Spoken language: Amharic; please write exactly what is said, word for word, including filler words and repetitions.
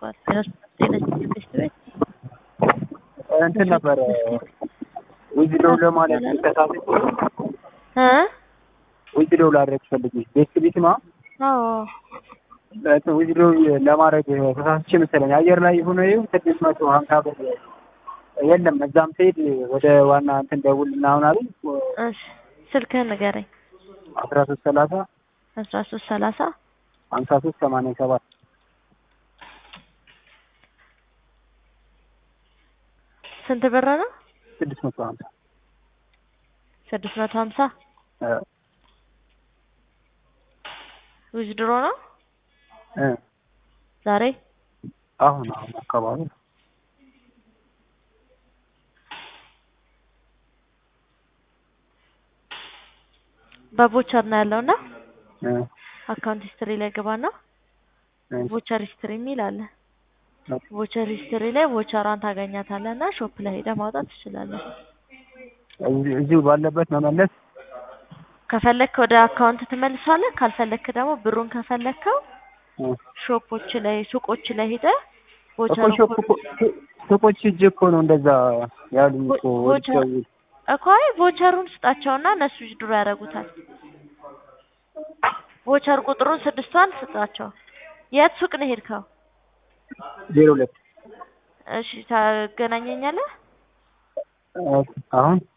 ተቋርጧል። ጤነች ቤት ቤት እንትን ነበር ዊዝድሮ ለማለት ተሳስቼ እ ዊዝድሮ ላደርግ ፈልጌ ቤት ቤትማ አዎ ዊዝድሮ ለማድረግ ተሳስቼ መሰለኝ አየር ላይ ሆኖ ይሁን ስድስት መቶ ሀምሳ ብር የለም እዛም ስሄድ ወደ ዋና እንትን ደውል ምናምን አሉኝ። እሺ ስልክህን ንገረኝ። አስራ ሶስት ሰላሳ አስራ ሶስት ሰላሳ ሀምሳ ሶስት ሰማንያ ሰባት ስንት ብር ነው? ስድስት መቶ ሀምሳ ስድስት መቶ ሀምሳ ዊዝድሮ ነው እ ዛሬ አሁን አሁን አካባቢ በቦቸር ነው ያለውና እ አካውንት ሂስትሪ ላይ ገባና ቮቸር ሂስትሪ የሚል አለ። ቮቸር ሂስትሪ ላይ ቮቸሯን ታገኛታለህና ሾፕ ላይ ሄደህ ማውጣት ትችላለህ። እዚሁ ባለበት መመለስ ከፈለክ ወደ አካውንት ትመልሳለህ። ካልፈለክ ደግሞ ብሩን ከፈለከው ሾፖች ላይ ሱቆች ላይ ሄደህ ቮቸር ሱቆች ሂጅ እኮ ነው እንደዛ ያሉኝ እኮ ቮቸር እኮ አይ ቮቸሩን ስጣቸውና እነሱ ዊዝድሮ ያደርጉታል። ቮቸር ቁጥሩን ስድስቷን ስጣቸው። የት ሱቅ ነው ሄድከው? ዜሮ ሁለት እሺ ታገናኘኛለህ? አሁን